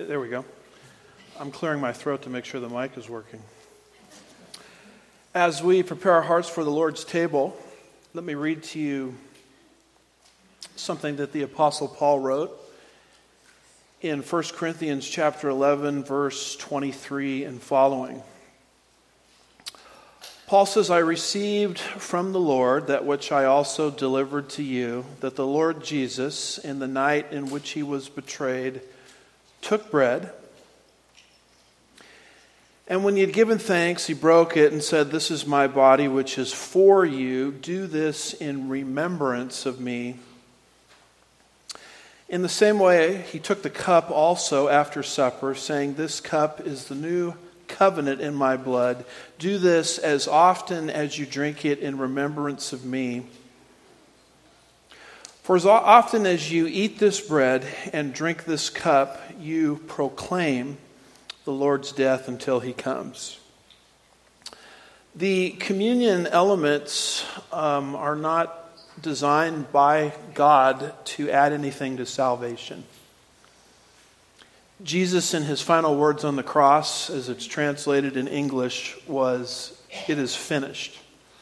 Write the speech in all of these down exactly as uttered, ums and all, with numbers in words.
There we go. I'm clearing my throat to make sure the mic is working. As we prepare our hearts for the Lord's table, let me read to you something that the Apostle Paul wrote in First Corinthians chapter eleven, verse twenty-three and following. Paul says, I received from the Lord that which I also delivered to you, that the Lord Jesus, in the night in which he was betrayed, took bread, and when he had given thanks, he broke it and said, This is my body, which is for you. Do this in remembrance of me. In the same way, he took the cup also after supper, saying, This cup is the new covenant in my blood. Do this as often as you drink it in remembrance of me. For as often as you eat this bread and drink this cup, you proclaim the Lord's death until he comes. The communion elements um, are not designed by God to add anything to salvation. Jesus, in his final words on the cross, as it's translated in English, was, "It is finished."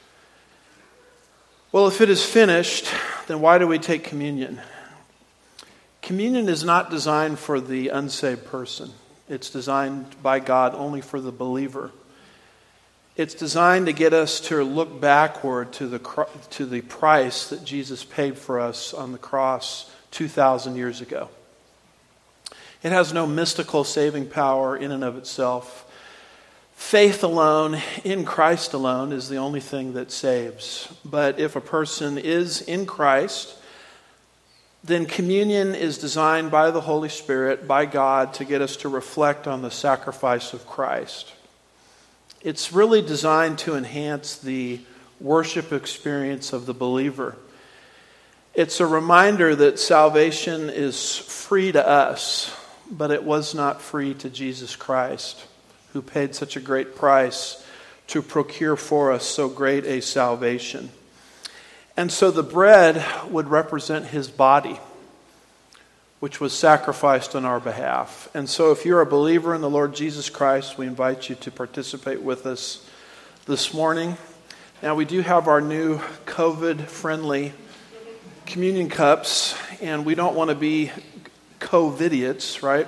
Well, if it is finished, then why do we take communion? Communion is not designed for the unsaved person. It's designed by God only for the believer. It's designed to get us to look backward to the to the price that Jesus paid for us on the cross two thousand years ago. It has no mystical saving power in and of itself. Faith alone, in Christ alone, is the only thing that saves. But if a person is in Christ, then communion is designed by the Holy Spirit, by God, to get us to reflect on the sacrifice of Christ. It's really designed to enhance the worship experience of the believer. It's a reminder that salvation is free to us, but it was not free to Jesus Christ, who paid such a great price to procure for us so great a salvation. And so the bread would represent his body, which was sacrificed on our behalf. And so if you're a believer in the Lord Jesus Christ, we invite you to participate with us this morning. Now, we do have our new COVID-friendly communion cups, and we don't want to be COVIDiots, right?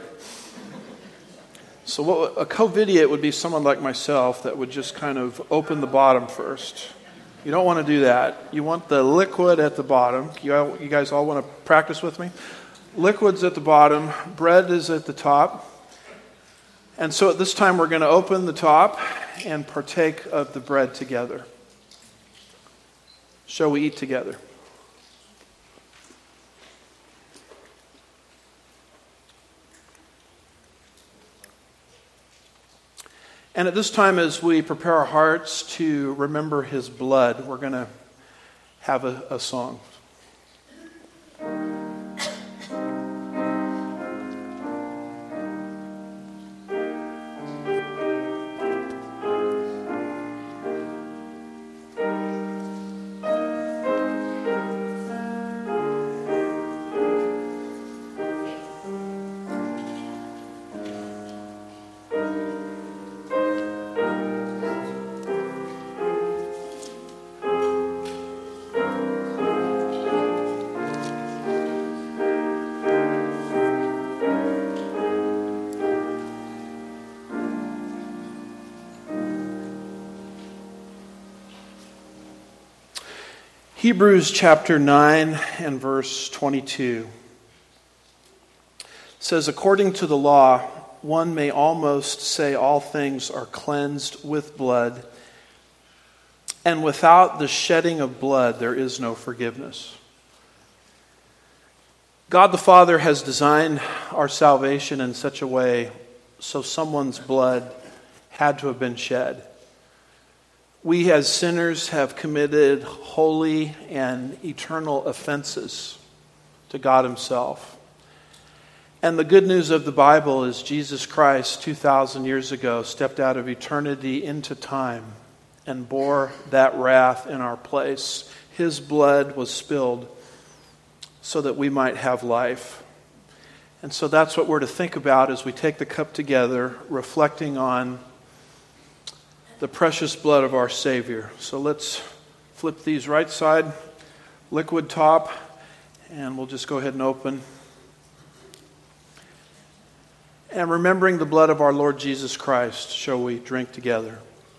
So what, a COVIDiot would be someone like myself that would just kind of open the bottom first. You don't want to do that. You want the liquid at the bottom. You, all, you guys all want to practice with me? Liquid's at the bottom. Bread is at the top. And so at this time we're going to open the top and partake of the bread together. Shall we eat together? And at this time, as we prepare our hearts to remember his blood, we're going to have a, a song. Hebrews chapter nine and verse twenty-two says, according to the law, one may almost say all things are cleansed with blood, and without the shedding of blood there is no forgiveness. God the Father has designed our salvation in such a way so someone's blood had to have been shed. We as sinners have committed holy and eternal offenses to God himself. And the good news of the Bible is Jesus Christ two thousand years ago stepped out of eternity into time and bore that wrath in our place. His blood was spilled so that we might have life. And so that's what we're to think about as we take the cup together, reflecting on the precious blood of our Savior. So let's flip these right side, liquid top, and we'll just go ahead and open. And remembering the blood of our Lord Jesus Christ, shall we drink together.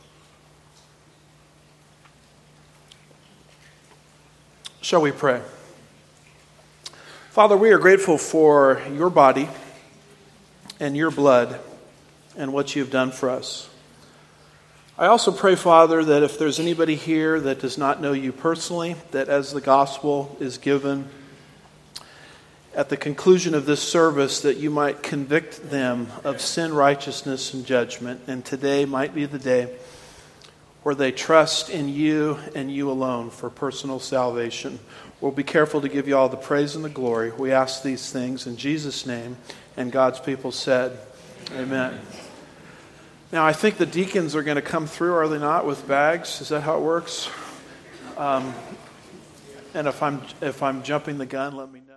Shall we pray? Father, we are grateful for your body and your blood and what you've done for us. I also pray, Father, that if there's anybody here that does not know you personally, that as the gospel is given at the conclusion of this service, that you might convict them of sin, righteousness, and judgment. And today might be the day where they trust in you and you alone for personal salvation. We'll be careful to give you all the praise and the glory. We ask these things in Jesus' name, and God's people said, amen. Now, I think the deacons are going to come through, are they not, with bags? Is that how it works? Um, and if I'm if I'm jumping the gun, let me know.